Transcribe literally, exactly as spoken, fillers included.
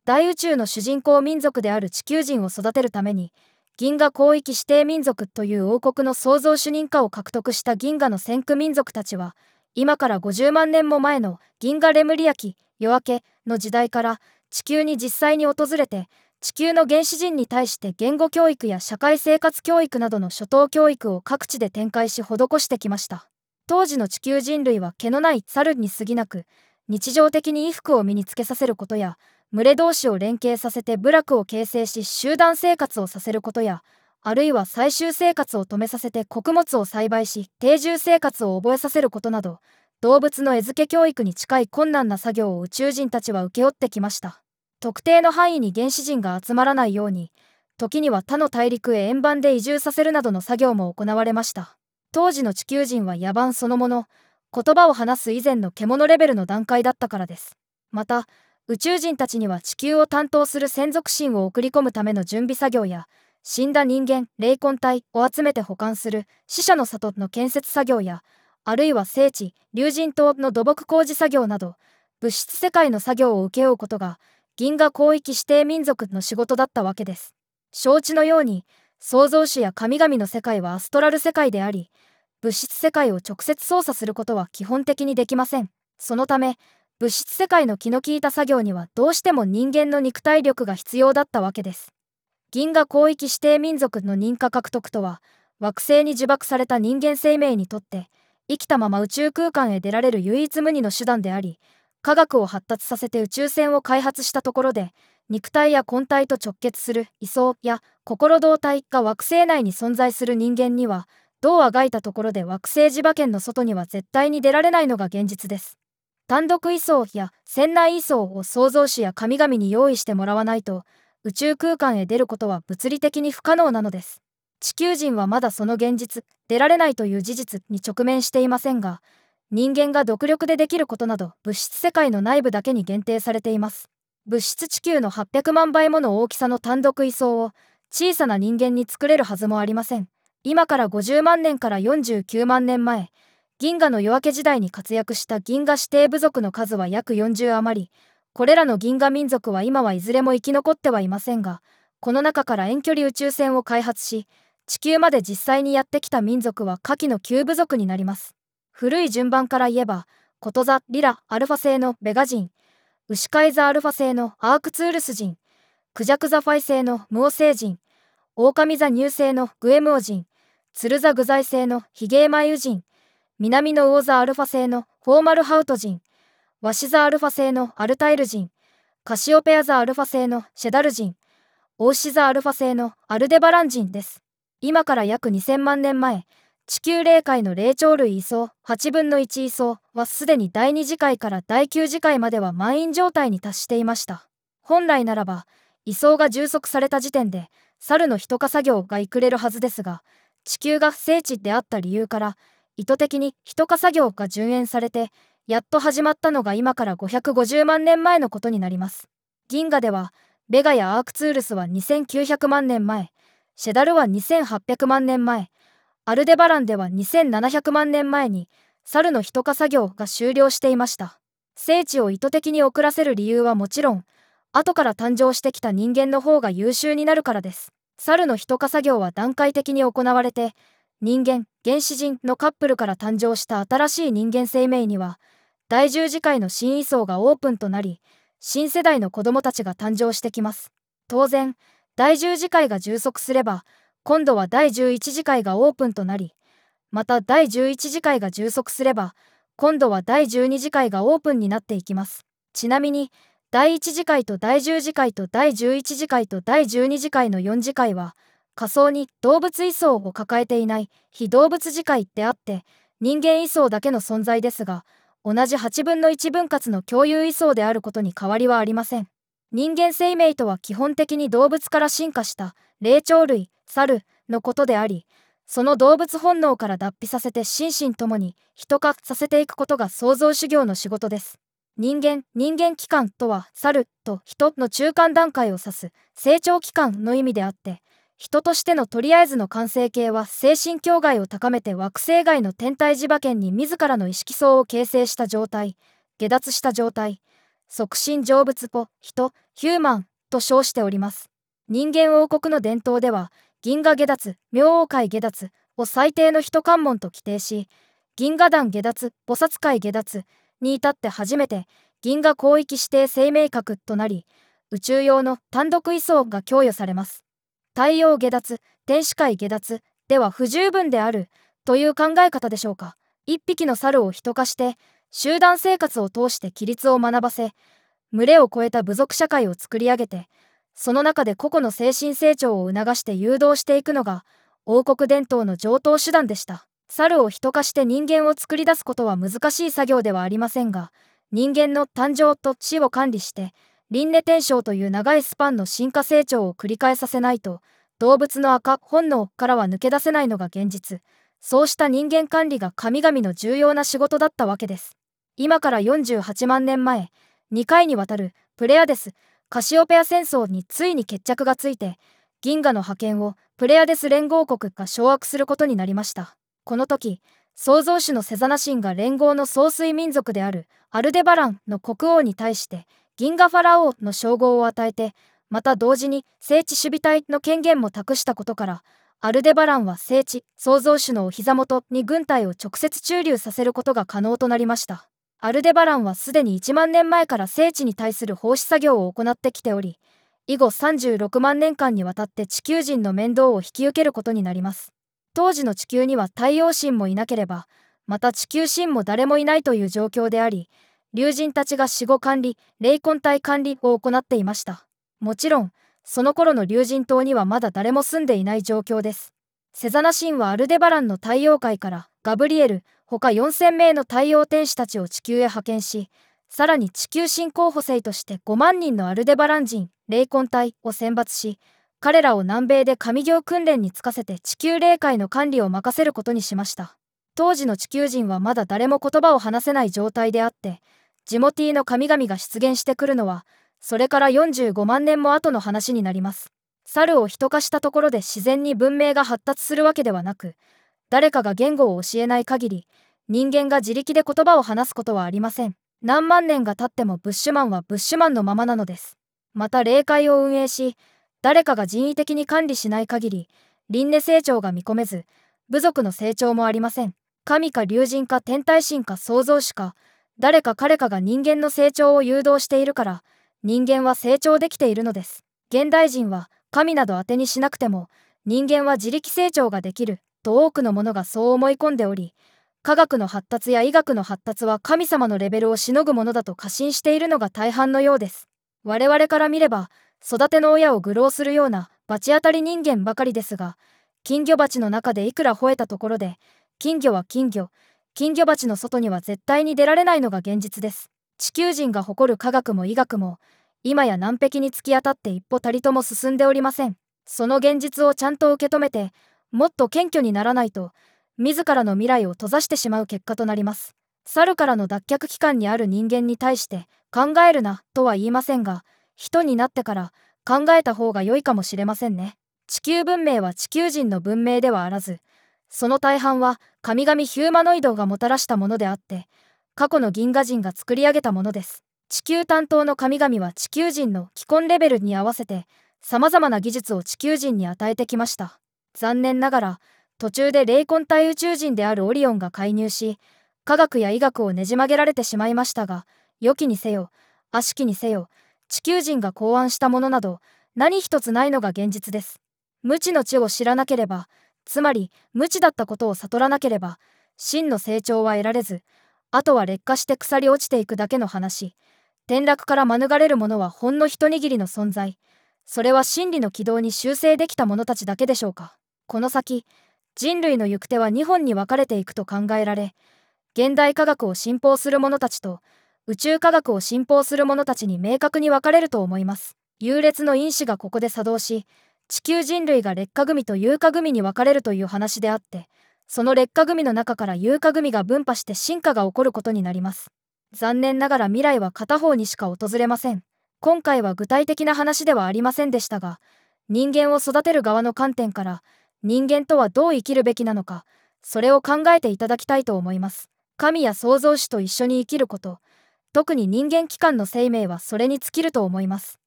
大宇宙の主人公民族である地球人を育てるために、銀河広域指定民族という王国の創造主任化を獲得した銀河の先駆民族たちは、今からごじゅうまんねんも前の銀河レムリア紀夜明けの時代から地球に実際に訪れて、地球の原始人に対して言語教育や社会生活教育などの初等教育を各地で展開し施してきました。当時の地球人類は毛のない猿に過ぎなく、日常的に衣服を身につけさせることや、群れ同士を連携させて部落を形成し集団生活をさせることや、あるいは採集生活を止めさせて穀物を栽培し定住生活を覚えさせることなど、動物の餌付け教育に近い困難な作業を宇宙人たちは請け負ってきました。特定の範囲に原始人が集まらないように、時には他の大陸へ円盤で移住させるなどの作業も行われました。当時の地球人は野蛮そのもの、言葉を話す以前の獣レベルの段階だったからです。また、宇宙人たちには地球を担当する専属神を送り込むための準備作業や、死んだ人間、霊魂体を集めて保管する死者の里の建設作業や、あるいは聖地、竜神島の土木工事作業など、物質世界の作業を請け負うことが、銀河広域指定民族の仕事だったわけです。承知のように、創造主や神々の世界はアストラル世界であり、物質世界を直接操作することは基本的にできません。そのため、物質世界の気の利いた作業にはどうしても人間の肉体力が必要だったわけです。銀河広域指定民族の認可獲得とは、惑星に呪縛された人間生命にとって、生きたまま宇宙空間へ出られる唯一無二の手段であり、科学を発達させて宇宙船を開発したところで、肉体や魂体と直結する位相や心動体が惑星内に存在する人間には、どうあがいたところで惑星磁場圏の外には絶対に出られないのが現実です。単独位相や船内位相を創造主や神々に用意してもらわないと、宇宙空間へ出ることは物理的に不可能なのです。地球人はまだその現実、出られないという事実に直面していませんが、人間が独力でできることなど物質世界の内部だけに限定されています。物質地球のはっぴゃくまんばいもの大きさの単独位相を小さな人間に作れるはずもありません。今からごじゅうまんねんからよんじゅうきゅうまんねんまえ、銀河の夜明け時代に活躍した銀河指定部族の数は約よんじゅう余り、これらの銀河民族は今はいずれも生き残ってはいませんが、この中から遠距離宇宙船を開発し、地球まで実際にやってきた民族は下記のきゅう部族になります。古い順番から言えば、コトザ・リラ・アルファ星のベガ人、ウシカイザ・アルファ星のアークツールス人、クジャクザ・ファイ星のムオ星人、オオカミザ・ニュー星のグエムオ人、ツルザ・グザイ星のヒゲーマイウ人、南のウオザ・アルファ星のフォーマルハウト人、ワシザ・アルファ星のアルタイル人、カシオペアザ・アルファ星のシェダル人、オウシザ・アルファ星のアルデバラン人です。今から約にせんまんねんまえ、地球霊界の霊長類位相はちぶんのいち位相はすでにだいに次界からだいきゅう次界までは満員状態に達していました。本来ならば、位相が充足された時点で、猿の人化作業がいくれるはずですが、地球が聖地であった理由から、意図的に人化作業が順延されて、やっと始まったのが今からごひゃくごじゅうまんねんまえのことになります。銀河では、ベガやアークツールスはにせんきゅうひゃくまんねんまえ、シェダルはにせんはっぴゃくまんねんまえ、アルデバランではにせんななひゃくまんねんまえに猿の人化作業が終了していました。聖地を意図的に遅らせる理由はもちろん、後から誕生してきた人間の方が優秀になるからです。猿の人化作業は段階的に行われて、人間、原始人のカップルから誕生した新しい人間生命には、第十次界の新位相がオープンとなり、新世代の子供たちが誕生してきます。当然、第十次界が充足すれば、今度は第十一次界がオープンとなり、また第十一次界が充足すれば、今度は第十二次界がオープンになっていきます。ちなみに、第一次界と第十次界と第十一次界と第十二次界のよん次界は、仮想に動物位相を抱えていない非動物次界であって、人間位相だけの存在ですが、同じはちぶんのいち分割の共有位相であることに変わりはありません。人間生命とは基本的に動物から進化した霊長類、猿のことであり、その動物本能から脱皮させて心身ともに人化させていくことが創造主業の仕事です。人間、人間期間とは猿と人の中間段階を指す成長期間の意味であって、人としてのとりあえずの完成形は精神境界を高めて惑星外の天体磁場圏に自らの意識層を形成した状態、下脱した状態、 促進成仏ポ、人、ヒューマンと称しております。人間王国の伝統では、銀河下脱、明王界下脱を最低の人関門と規定し、銀河団下脱、菩薩界下脱に至って初めて銀河広域指定生命核となり、宇宙用の単独位相が供与されます。太陽下脱、天使界下脱では不十分であるという考え方でしょうか。一匹の猿を人化して集団生活を通して規律を学ばせ、群れを超えた部族社会を作り上げて、その中で個々の精神成長を促して誘導していくのが王国伝統の常套手段でした。猿を人化して人間を作り出すことは難しい作業ではありませんが、人間の誕生と死を管理して輪廻転生という長いスパンの進化成長を繰り返させないと、動物の赤本能からは抜け出せないのが現実。そうした人間管理が神々の重要な仕事だったわけです。今からよんじゅうはちまんねんまえ、にかいにわたるプレアデス・カシオペア戦争についに決着がついて、銀河の覇権をプレアデス連合国が掌握することになりました。この時、創造主のセザナ神が連合の総帥民族であるアルデバランの国王に対して銀河ファラオの称号を与えて、また同時に聖地守備隊の権限も託したことから、アルデバランは聖地創造主のお膝元に軍隊を直接駐留させることが可能となりました。アルデバランはすでにいちまんねんまえから聖地に対する奉仕作業を行ってきており、以後さんじゅうろくまんねんかんにわたって地球人の面倒を引き受けることになります。当時の地球には太陽神もいなければ、また地球神も誰もいないという状況であり、竜神たちが死後管理、霊魂体管理を行っていました。もちろん、その頃の竜神島にはまだ誰も住んでいない状況です。セザナ神はアルデバランの太陽界からガブリエル、他よんせんめいの太陽天使たちを地球へ派遣し、さらに地球神候補生としてごまんにんのアルデバラン人、霊魂体を選抜し、彼らを南米で神業訓練に就かせて地球霊界の管理を任せることにしました。当時の地球人はまだ誰も言葉を話せない状態であって、ジモティの神々が出現してくるのは、それからよんじゅうごまんねんも後の話になります。猿を人化したところで自然に文明が発達するわけではなく、誰かが言語を教えない限り、人間が自力で言葉を話すことはありません。何万年が経ってもブッシュマンはブッシュマンのままなのです。また霊界を運営し、誰かが人為的に管理しない限り、輪廻成長が見込めず、部族の成長もありません。神か竜神か天体神か創造主か、誰か彼かが人間の成長を誘導しているから、人間は成長できているのです。現代人は神など当てにしなくても、人間は自力成長ができると多くの者がそう思い込んでおり、科学の発達や医学の発達は神様のレベルをしのぐものだと過信しているのが大半のようです。我々から見れば、育ての親を愚弄するような罰当たり人間ばかりですが、金魚鉢の中でいくら吠えたところで、金魚は金魚、金魚鉢の外には絶対に出られないのが現実です。地球人が誇る科学も医学も、今や難敵に突き当たって一歩たりとも進んでおりません。その現実をちゃんと受け止めて、もっと謙虚にならないと、自らの未来を閉ざしてしまう結果となります。猿からの脱却期間にある人間に対して考えるなとは言いませんが、人になってから考えた方が良いかもしれませんね。地球文明は地球人の文明ではあらず、その大半は神々ヒューマノイドがもたらしたものであって、過去の銀河人が作り上げたものです。地球担当の神々は地球人の基本レベルに合わせて、様々な技術を地球人に与えてきました。残念ながら、途中で霊魂体宇宙人であるオリオンが介入し、科学や医学をねじ曲げられてしまいましたが、良きにせよ、悪しきにせよ、地球人が考案したものなど、何一つないのが現実です。無知の知を知らなければ、つまり無知だったことを悟らなければ、真の成長は得られず、あとは劣化して腐り落ちていくだけの話。転落から免れるものはほんの一握りの存在。それは真理の軌道に修正できた者たちだけでしょうか。この先、人類の行く手はにほんに分かれていくと考えられ、現代科学を信奉する者たちと、宇宙科学を信奉する者たちに明確に分かれると思います。優劣の因子がここで作動し、地球人類が劣化組と有化組に分かれるという話であって、その劣化組の中から有化組が分派して進化が起こることになります。残念ながら未来は片方にしか訪れません。今回は具体的な話ではありませんでしたが、人間を育てる側の観点から、人間とはどう生きるべきなのか、それを考えていただきたいと思います。神や創造主と一緒に生きること、 特に人間機関の生命はそれに尽きると思います。